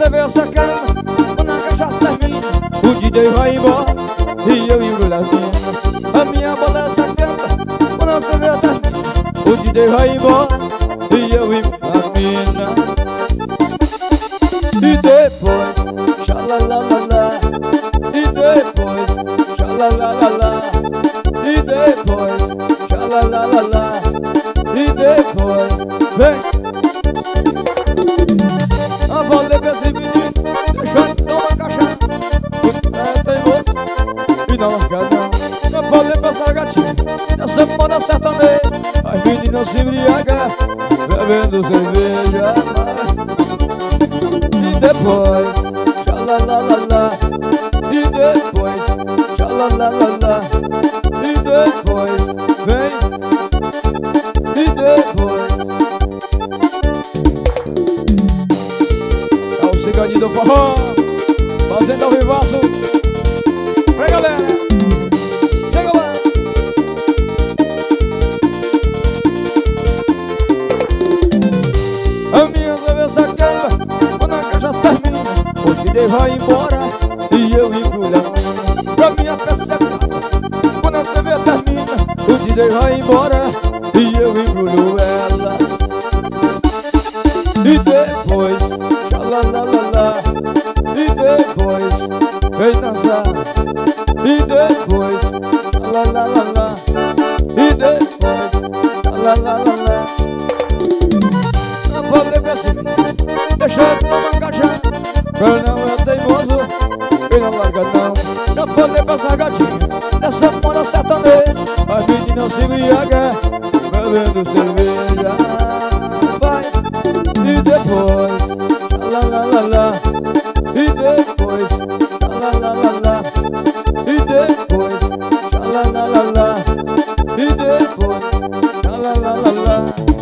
vê essa cama, quando a cachaça termina, o DJ vai embora e eu embrulho as minas. A minha balança canta, quando você vê termina, o DJ vai embora e eu embrulho as minas. E depois, xalalalala, e depois, xalalalala, e depois, xalalalala, e depois, vem. A valer pra esse menino, deixa eu tomar cachaça, é teimoso e não larga não. A valer pra essa gatinha, nessa moda sertaneja, as meninas se embriagam, bebendo cerveja. E depois, xalalalala, e depois, xalalalala, e depois, vem. E depois é o ciganinho do forró, fazendo ao vivaço. Vem, galera, chega lá. A minha cabeça quebra quando a caixa termina, o DJ vai embora e eu embrulho a mina. A minha peça acaba quando a cerveja termina, o DJ vai embora e eu embrulho ela. E depois, xalalalala, e depois, vem dançar. E depois, xalalalala, e depois, xalalalala. Eu falei pra esse menino, deixa eu tomar cachaça, eu não é teimoso e não larga não. Eu falei pra essa gatinha, nessa moda sertaneja, as meninas se embriagam, bebendo cerveja. Vai. E depois, xalalalala, e depois, xalalalala, e depois, xalalalala, e depois, xalalalala.